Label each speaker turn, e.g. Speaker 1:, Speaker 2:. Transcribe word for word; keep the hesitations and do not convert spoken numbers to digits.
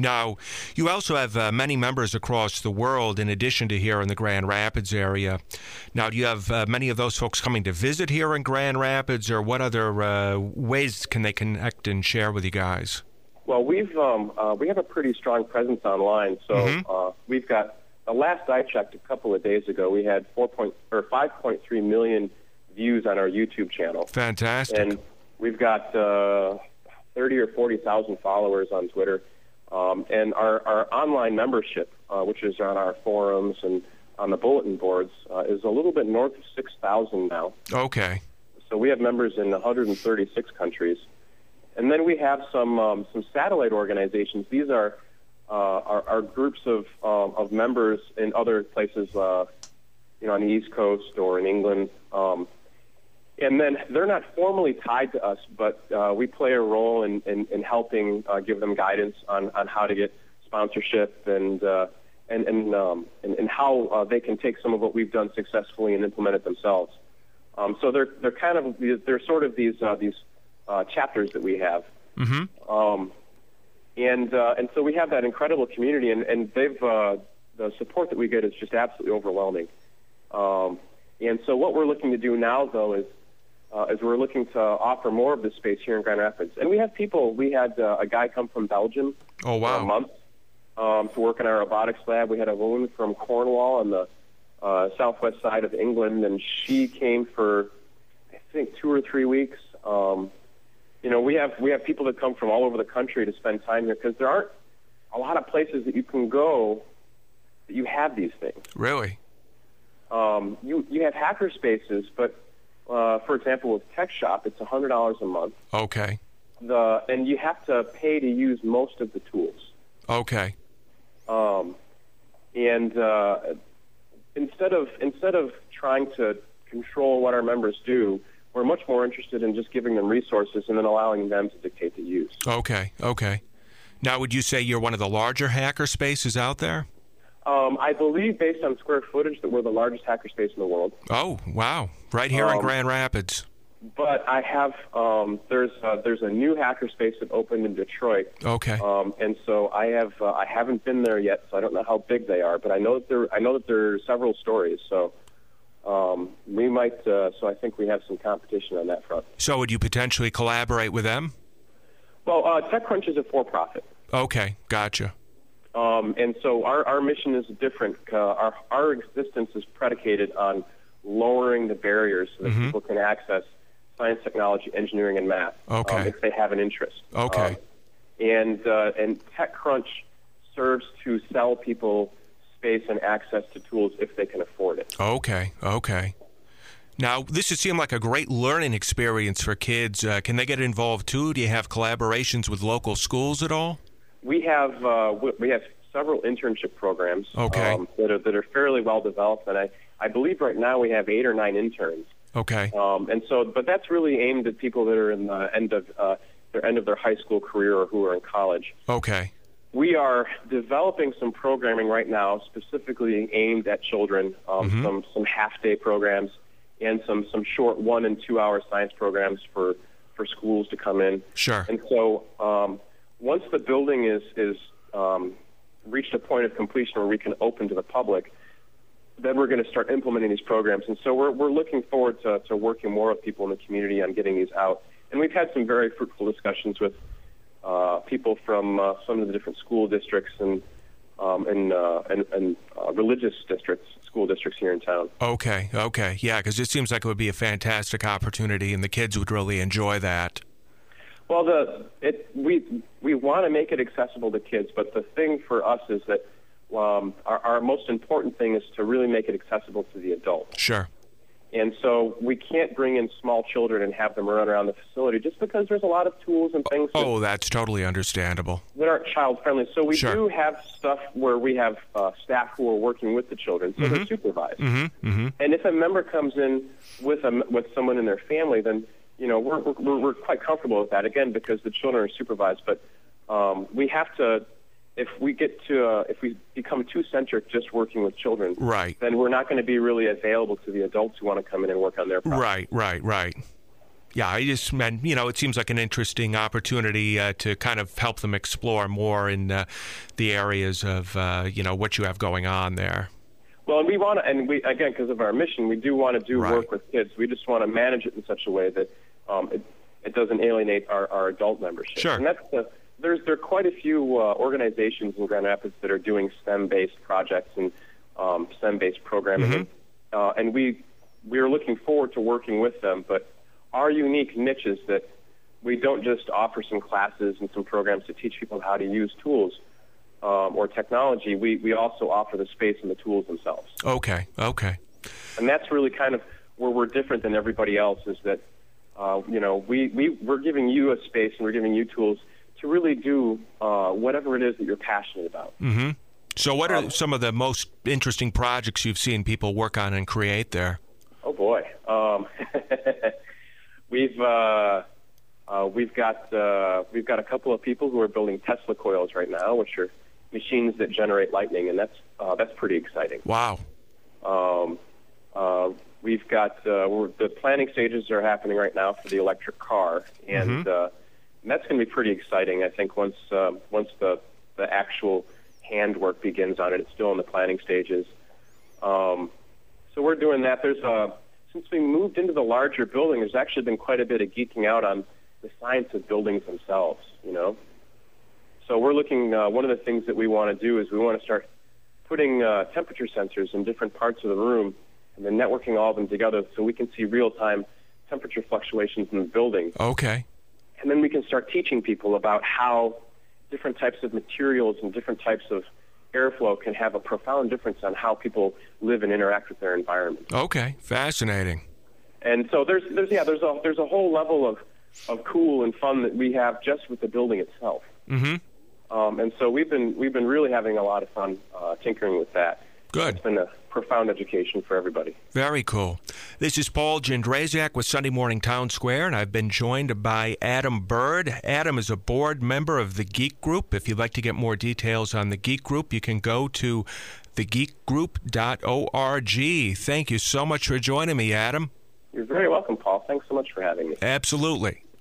Speaker 1: Now, you also have uh, many members across the world in addition to here in the Grand Rapids area. Now, do you have uh, many of those folks coming to visit here in Grand Rapids, or what other uh, ways can they connect and share with you guys?
Speaker 2: Well, we've um, uh, we have a pretty strong presence online. So mm-hmm. uh, we've got, the last I checked a couple of days ago, we had four point or five point three million views on our YouTube channel.
Speaker 1: Fantastic.
Speaker 2: And we've got uh, thirty or forty thousand followers on Twitter. Um, and our, our online membership, uh, which is on our forums and on the bulletin boards, uh, is a little bit north of six thousand now.
Speaker 1: Okay.
Speaker 2: So we have members in one hundred thirty-six countries. And then we have some um, some satellite organizations. These are uh, are, are groups of um, of members in other places, uh, you know, on the East Coast or in England. Um, and then they're not formally tied to us, but uh, we play a role in, in, in helping uh, give them guidance on, on how to get sponsorship and uh, and and, um, and and how uh, they can take some of what we've done successfully and implement it themselves. Um, so they're they're kind of they're sort of these uh, these Uh, chapters that we have,
Speaker 1: mm-hmm.
Speaker 2: um, and uh, and so we have that incredible community, and and they've uh, the support that we get is just absolutely overwhelming. Um, and so what we're looking to do now, though, is uh, is we're looking to offer more of this space here in Grand Rapids, and we have people. We had uh, a guy come from Belgium.
Speaker 1: Oh wow!
Speaker 2: For a month um, to work in our robotics lab. We had a woman from Cornwall on the uh, southwest side of England, and she came for I think two or three weeks. Um, You know, we have we have people that come from all over the country to spend time here because there aren't a lot of places that you can go that you have these things.
Speaker 1: Really?
Speaker 2: Um, you you have hacker spaces, but uh, for example, with Tech Shop, it's a hundred dollars a month.
Speaker 1: Okay.
Speaker 2: The and you have to pay to use most of the tools.
Speaker 1: Okay.
Speaker 2: Um, and uh, instead of instead of trying to control what our members do, we're much more interested in just giving them resources and then allowing them to dictate the use.
Speaker 1: Okay, okay. Now, would you say you're one of the larger hacker spaces out there?
Speaker 2: Um, I believe, based on square footage, that we're the largest hacker space in the world.
Speaker 1: Oh, wow. Right here
Speaker 2: um,
Speaker 1: in Grand Rapids.
Speaker 2: But I have, um, there's uh, there's a new hacker space that opened in Detroit.
Speaker 1: Okay.
Speaker 2: Um, and so I have uh, I haven't been there yet, so I don't know how big they are. But I know that there I know that there are several stories. So. Um, we might, uh, so I think we have some competition on that front.
Speaker 1: So would you potentially collaborate with them?
Speaker 2: Well, uh, TechCrunch is a for-profit.
Speaker 1: Okay, gotcha.
Speaker 2: Um, and so our, our mission is different. Uh, our, our existence is predicated on lowering the barriers so that
Speaker 1: mm-hmm.
Speaker 2: people can access science, technology, engineering, and math
Speaker 1: okay.
Speaker 2: um, if they have an interest.
Speaker 1: Okay.
Speaker 2: Um, and, uh, and TechCrunch serves to sell people space and access to tools if they can afford it.
Speaker 1: Okay, okay. Now, this would seem like a great learning experience for kids. Uh, can they get involved too? Do you have collaborations with local schools at all?
Speaker 2: We have uh, we have several internship programs
Speaker 1: okay.
Speaker 2: um, that are that are fairly well developed, and I, I believe right now we have eight or nine interns.
Speaker 1: Okay.
Speaker 2: Um, and so, but that's really aimed at people that are in the end of uh, their end of their high school career or who are in college.
Speaker 1: Okay.
Speaker 2: We are developing some programming right now specifically aimed at children, um,
Speaker 1: mm-hmm.
Speaker 2: some some half-day programs and some, some short one- and two-hour science programs for, for schools to come in.
Speaker 1: Sure.
Speaker 2: And so um, once the building is, is um, reached a point of completion where we can open to the public, then we're going to start implementing these programs. And so we're, we're looking forward to, to working more with people in the community on getting these out. And we've had some very fruitful discussions with Uh, people from uh, some of the different school districts and um, and, uh, and, and uh, religious districts, school districts here in town.
Speaker 1: Okay, okay, yeah, because it seems like it would be a fantastic opportunity, and the kids would really enjoy that.
Speaker 2: Well, the it we we want to make it accessible to kids, but the thing for us is that um, our, our most important thing is to really make it accessible to the adult.
Speaker 1: Sure.
Speaker 2: And so we can't bring in small children and have them run around the facility just because there's a lot of tools and things
Speaker 1: oh,
Speaker 2: that,
Speaker 1: that's totally understandable.
Speaker 2: that aren't child-friendly. So we
Speaker 1: sure.
Speaker 2: do have stuff where we have uh, staff who are working with the children, so
Speaker 1: mm-hmm.
Speaker 2: they're supervised.
Speaker 1: Mm-hmm. Mm-hmm.
Speaker 2: And if a member comes in with a, with someone in their family, then you know we're, we're, we're quite comfortable with that, again, because the children are supervised. But um, we have to... If we get to, uh, if we become too centric just working with children,
Speaker 1: right.
Speaker 2: then we're not going to be really available to the adults who want to come in and work on their projects.
Speaker 1: Right, right, right. Yeah, I just meant, you know, it seems like an interesting opportunity uh, to kind of help them explore more in uh, the areas of, uh, you know, what you have going on there.
Speaker 2: Well, and we want to, and we, again, because of our mission, we do want to do
Speaker 1: Right.
Speaker 2: work with kids. We just want to manage it in such a way that um, it, it doesn't alienate our, our adult membership.
Speaker 1: Sure.
Speaker 2: And that's the, there's there are quite a few uh, organizations in Grand Rapids that are doing STEM-based projects and um, STEM-based programming,
Speaker 1: Mhm.
Speaker 2: and, uh, and we we are looking forward to working with them. But our unique niche is that we don't just offer some classes and some programs to teach people how to use tools um, or technology. We we also offer the space and the tools themselves.
Speaker 1: Okay, okay.
Speaker 2: And that's really kind of where we're different than everybody else, is that, uh, you know, we, we, we're giving you a space and we're giving you tools to really do uh, whatever it is that you're passionate about.
Speaker 1: Mm-hmm. So what are
Speaker 2: Um,
Speaker 1: some of the most interesting projects you've seen people work on and create there?
Speaker 2: Oh, boy. Um, we've uh, uh, we've got uh, we've got a couple of people who are building Tesla coils right now, which are machines that generate lightning, and that's uh, that's pretty exciting.
Speaker 1: Wow.
Speaker 2: Um, uh, we've got uh, we're, the planning stages are happening right now for the electric car, and,
Speaker 1: Mhm.
Speaker 2: uh, and that's going to be pretty exciting. I think once uh, once the the actual handwork begins on it, it's still in the planning stages. Um, so we're doing that. There's uh, since we moved into the larger building, there's actually been quite a bit of geeking out on the science of buildings themselves. You know, so we're looking. Uh, one of the things that we want to do is we want to start putting uh, temperature sensors in different parts of the room and then networking all of them together so we can see real-time temperature fluctuations in the building.
Speaker 1: Okay.
Speaker 2: And then we can start teaching people about how different types of materials and different types of airflow can have a profound difference on how people live and interact with their environment.
Speaker 1: Okay. Fascinating.
Speaker 2: And so there's, there's yeah, there's a there's a whole level of, of cool and fun that we have just with the building itself.
Speaker 1: Mm-hmm.
Speaker 2: Um, and so we've been we've been really having a lot of fun uh, tinkering with that.
Speaker 1: Good.
Speaker 2: It's been a profound education for everybody.
Speaker 1: Very cool. This is Paul Jędrzejczak with Sunday Morning Town Square, and I've been joined by Adam Bird. Adam is a board member of the Geek Group. If you'd like to get more details on the Geek Group, you can go to the geek group dot org. Thank you so much for joining me, Adam.
Speaker 2: You're very welcome, Paul. Thanks so much for having me.
Speaker 1: Absolutely.